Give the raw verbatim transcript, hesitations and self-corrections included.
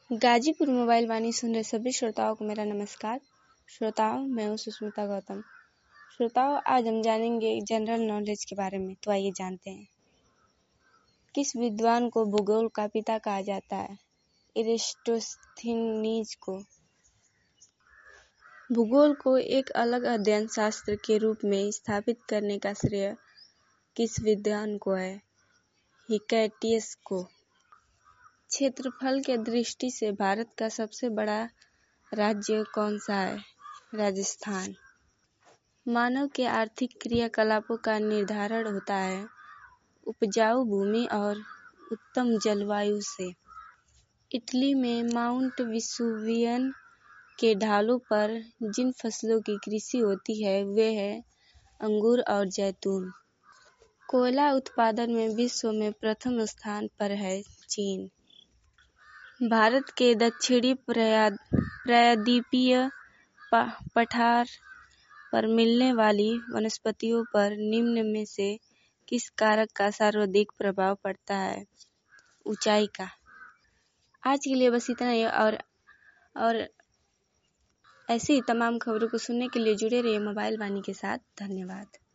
Ghazipur mobile वाणी सुन रहे सभी श्रोताओं को मेरा नमस्कार। श्रोताओं, मैं हूँ सुष्मिता गौतम। श्रोताओं, आज हम जानेंगे जनरल नॉलेज के बारे में। तो आइए जानते हैं। किस विद्वान को भूगोल का पिता कहा जाता है? इरेस्टोस्थीनीज को। भूगोल को एक अलग अध्ययन शास्त्र के रूप में स्थापित करने का श्रेय किस विद्वान को है? हिकैटियस को। क्षेत्रफल के दृष्टि से भारत का सबसे बड़ा राज्य कौन सा है? राजस्थान। मानव के आर्थिक क्रियाकलापों का निर्धारण होता है उपजाऊ भूमि और उत्तम जलवायु से। इटली में माउंट विसुवियन के ढालों पर जिन फसलों की कृषि होती है वे है अंगूर और जैतून। कोयला उत्पादन में विश्व में प्रथम स्थान पर है चीन। भारत के दक्षिणी प्रायद्वीपीय पठार पर मिलने वाली वनस्पतियों पर निम्न में से किस कारक का सर्वाधिक प्रभाव पड़ता है? ऊंचाई का। आज के लिए बस इतना ही और और ऐसी ही तमाम खबरों को सुनने के लिए जुड़े रहिए मोबाइल वाणी के साथ। धन्यवाद।